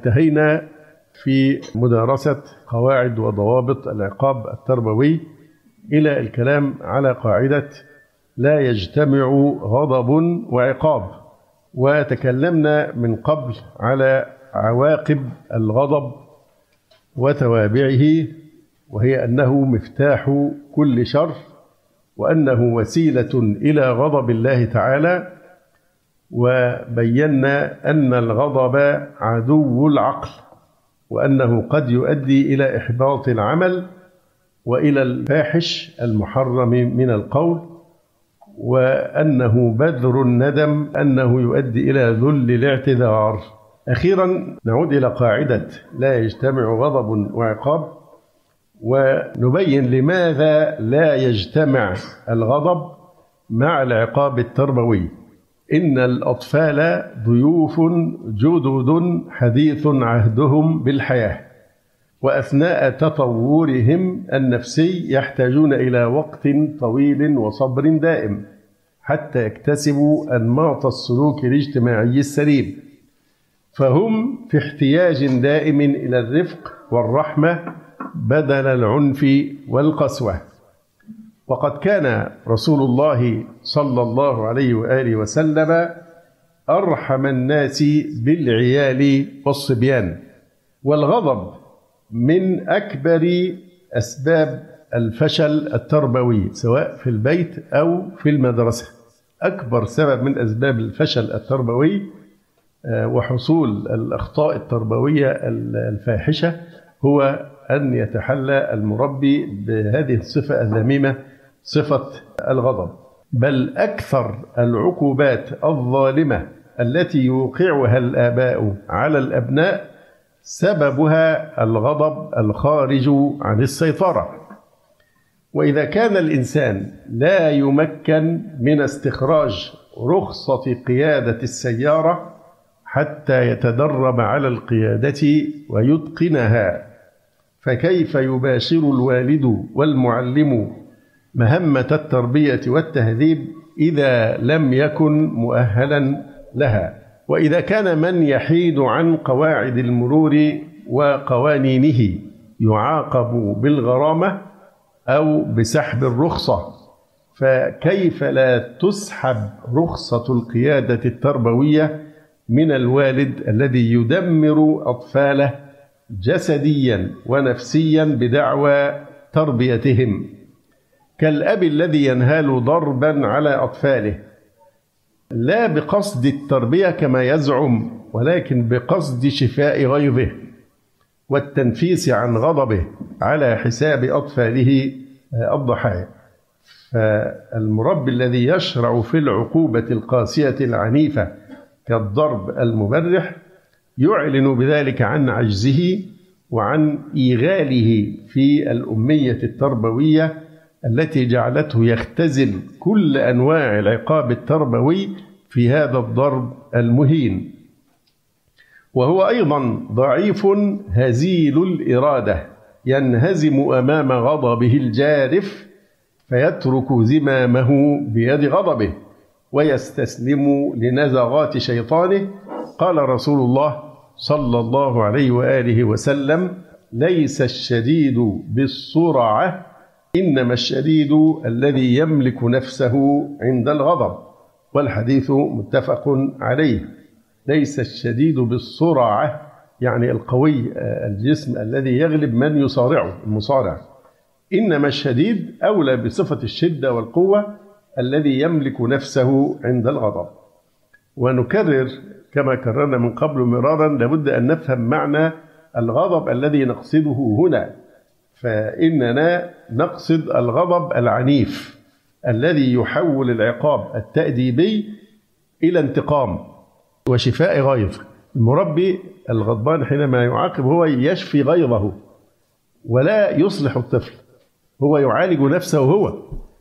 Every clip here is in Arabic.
انتهينا في مدارسة قواعد وضوابط العقاب التربوي إلى الكلام على قاعدة لا يجتمع غضب وعقاب، وتكلمنا من قبل على عواقب الغضب وتوابعه، وهي أنه مفتاح كل شر، وأنه وسيلة إلى غضب الله تعالى. وبينا أن الغضب عدو العقل، وأنه قد يؤدي إلى إحباط العمل وإلى الفاحش المحرم من القول، وأنه بذر الندم، أنه يؤدي إلى ذل الاعتذار. أخيرا نعود إلى قاعدة لا يجتمع غضب وعقاب، ونبين لماذا لا يجتمع الغضب مع العقاب التربوي. إن الأطفال ضيوف جدد حديث عهدهم بالحياة، وأثناء تطورهم النفسي يحتاجون إلى وقت طويل وصبر دائم حتى يكتسبوا أنماط السلوك الاجتماعي السليم، فهم في احتياج دائم إلى الرفق والرحمة بدل العنف والقسوة. وقد كان رسول الله صلى الله عليه وآله وسلم أرحم الناس بالعيال والصبيان. والغضب من أكبر أسباب الفشل التربوي سواء في البيت أو في المدرسة. أكبر سبب من أسباب الفشل التربوي وحصول الأخطاء التربوية الفاحشة هو أن يتحلى المربي بهذه الصفة الذميمة، صفة الغضب. بل أكثر العقوبات الظالمة التي يوقعها الآباء على الأبناء سببها الغضب الخارج عن السيطرة. وإذا كان الإنسان لا يمكن من استخراج رخصة قيادة السيارة حتى يتدرب على القيادة ويتقنها، فكيف يباشر الوالد والمعلم مهمة التربية والتهذيب إذا لم يكن مؤهلا لها؟ وإذا كان من يحيد عن قواعد المرور وقوانينه يعاقب بالغرامة أو بسحب الرخصة، فكيف لا تسحب رخصة القيادة التربوية من الوالد الذي يدمر أطفاله جسديا ونفسيا بدعوى تربيتهم، كالأب الذي ينهال ضربا على أطفاله لا بقصد التربية كما يزعم، ولكن بقصد شفاء غيظه والتنفيس عن غضبه على حساب أطفاله الضحايا. فالمربي الذي يشرع في العقوبة القاسية العنيفة كالضرب المبرح يعلن بذلك عن عجزه وعن إيغاله في الأمية التربوية التي جعلته يختزل كل أنواع العقاب التربوي في هذا الضرب المهين. وهو أيضا ضعيف هزيل الإرادة، ينهزم أمام غضبه الجارف فيترك زمامه بيد غضبه ويستسلم لنزغات شيطانه. قال رسول الله صلى الله عليه وآله وسلم: ليس الشديد بالسرعة، إنما الشديد الذي يملك نفسه عند الغضب. والحديث متفق عليه. ليس الشديد بالسرعة يعني القوي الجسم الذي يغلب من يصارعه المصارع، إنما الشديد أولى بصفة الشدة والقوة الذي يملك نفسه عند الغضب. ونكرر كما كررنا من قبل مرارا، لابد أن نفهم معنى الغضب الذي نقصده هنا. فإننا نقصد الغضب العنيف الذي يحول العقاب التأديبي إلى انتقام وشفاء غيظ. المربي الغضبان حينما يعاقب هو يشفي غيظه ولا يصلح الطفل، هو يعالج نفسه هو.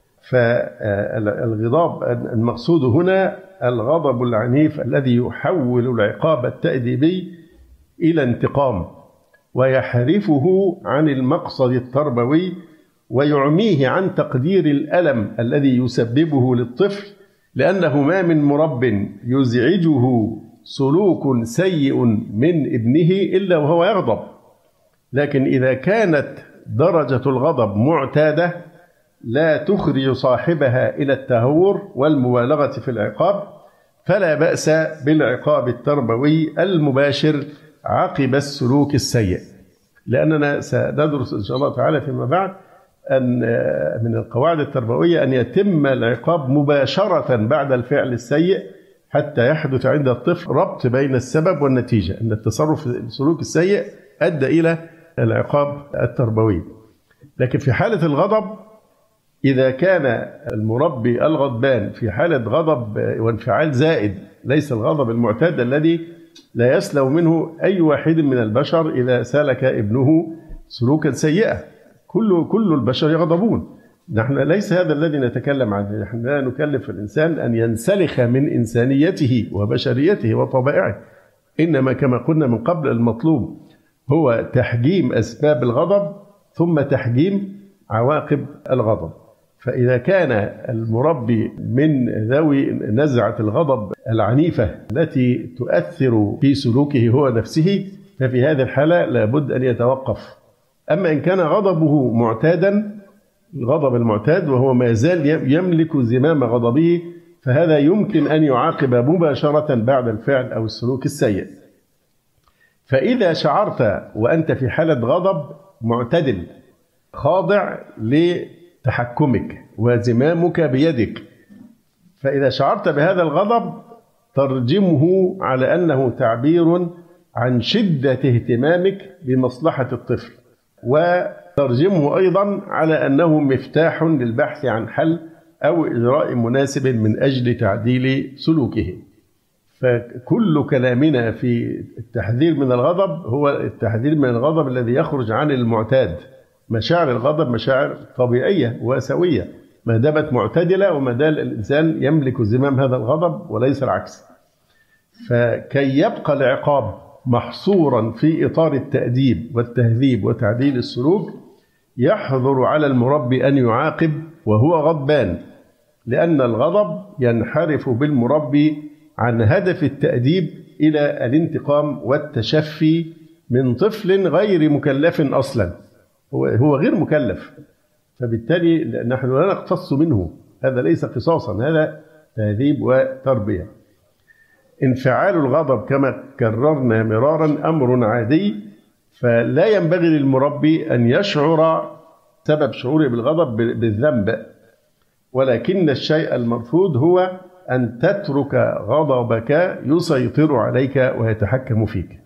فالغضب المقصود هنا الغضب العنيف الذي يحول العقاب التأديبي إلى انتقام ويحرفه عن المقصد التربوي ويعميه عن تقدير الألم الذي يسببه للطفل، لأنه ما من مرب يزعجه سلوك سيء من ابنه إلا وهو يغضب. لكن إذا كانت درجة الغضب معتادة لا تخرج صاحبها إلى التهور والمبالغة في العقاب، فلا بأس بالعقاب التربوي المباشر عقب السلوك السيء. لأننا سندرس إن شاء الله تعالى فيما بعد أن من القواعد التربوية أن يتم العقاب مباشرة بعد الفعل السيء حتى يحدث عند الطفل ربط بين السبب والنتيجة، أن التصرف السلوك السيء أدى إلى العقاب التربوي. لكن في حالة الغضب، إذا كان المربي الغضبان في حالة غضب وانفعال زائد، ليس الغضب المعتاد الذي لا يسلم منه أي واحد من البشر إذا سلك ابنه سلوكا سيئا، كل البشر يغضبون. نحن ليس هذا الذي نتكلم عنه، نحن لا نكلف الإنسان أن ينسلخ من إنسانيته وبشريته وطبائعه، إنما كما قلنا من قبل المطلوب هو تحجيم أسباب الغضب ثم تحجيم عواقب الغضب. فإذا كان المربي من ذوي نزعة الغضب العنيفة التي تؤثر في سلوكه هو نفسه، ففي هذه الحالة لابد أن يتوقف. أما إن كان غضبه معتادا، الغضب المعتاد وهو ما يزال يملك زمام غضبه، فهذا يمكن أن يعاقب مباشرة بعد الفعل أو السلوك السيء. فإذا شعرت وأنت في حالة غضب معتدل خاضع لتحكمك وزمامك بيدك، فإذا شعرت بهذا الغضب ترجمه على أنه تعبير عن شدة اهتمامك بمصلحة الطفل، وترجمه أيضا على أنه مفتاح للبحث عن حل أو إجراء مناسب من أجل تعديل سلوكه. فكل كلامنا في التحذير من الغضب هو التحذير من الغضب الذي يخرج عن المعتاد. مشاعر الغضب مشاعر طبيعية وسوية ما دامت معتدلة وما دام الإنسان يملك زمام هذا الغضب وليس العكس. فكي يبقى العقاب محصورا في إطار التأديب والتهذيب وتعديل السلوك، يحظر على المربي أن يعاقب وهو غضبان، لأن الغضب ينحرف بالمربي عن هدف التأديب إلى الانتقام والتشفي من طفل غير مكلف أصلا. هو غير مكلف، فبالتالي نحن لا نقتص منه، هذا ليس قصاصا، هذا تهذيب وتربية. انفعال الغضب كما كررنا مرارا أمر عادي، فلا ينبغي للمربي أن يشعر سبب شعوره بالغضب بالذنب، ولكن الشيء المرفوض هو أن تترك غضبك يسيطر عليك ويتحكم فيك.